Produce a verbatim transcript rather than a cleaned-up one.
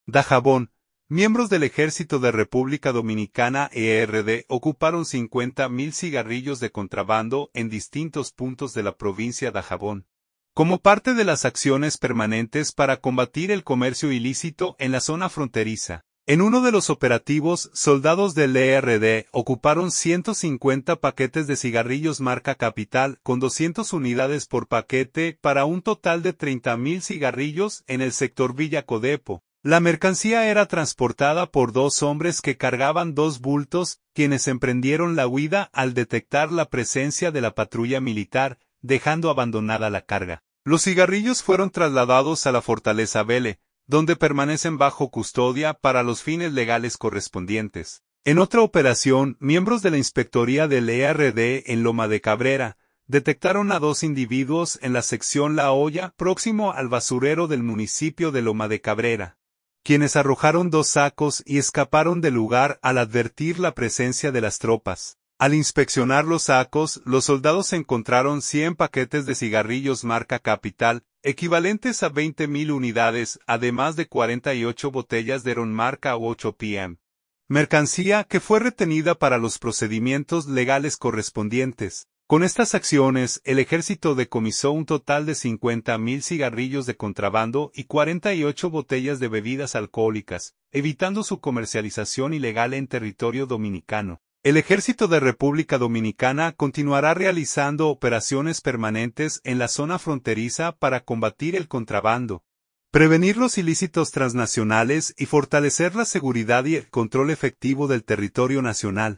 Dajabón. Miembros del Ejército de República Dominicana E R D ocuparon cincuenta mil cigarrillos de contrabando en distintos puntos de la provincia de Dajabón. Como parte de las acciones permanentes para combatir el comercio ilícito en la zona fronteriza, en uno de los operativos, soldados del E R D ocuparon ciento cincuenta paquetes de cigarrillos marca Capital con doscientas unidades por paquete para un total de treinta mil cigarrillos en el sector Villa Codepo. La mercancía era transportada por dos hombres que cargaban dos bultos, quienes emprendieron la huida al detectar la presencia de la patrulla militar, dejando abandonada la carga. Los cigarrillos fueron trasladados a la Fortaleza Vele, donde permanecen bajo custodia para los fines legales correspondientes. En otra operación, miembros de la Inspectoría del E R D en Loma de Cabrera detectaron a dos individuos en la sección La Hoya, próximo al basurero del municipio de Loma de Cabrera, quienes arrojaron dos sacos y escaparon del lugar al advertir la presencia de las tropas. Al inspeccionar los sacos, los soldados encontraron cien paquetes de cigarrillos marca Capital, equivalentes a veinte mil unidades, además de cuarenta y ocho botellas de ron marca ocho P M. Mercancía que fue retenida para los procedimientos legales correspondientes. Con estas acciones, el ejército decomisó un total de cincuenta mil cigarrillos de contrabando y cuarenta y ocho botellas de bebidas alcohólicas, evitando su comercialización ilegal en territorio dominicano. El Ejército de República Dominicana continuará realizando operaciones permanentes en la zona fronteriza para combatir el contrabando, prevenir los ilícitos transnacionales y fortalecer la seguridad y el control efectivo del territorio nacional.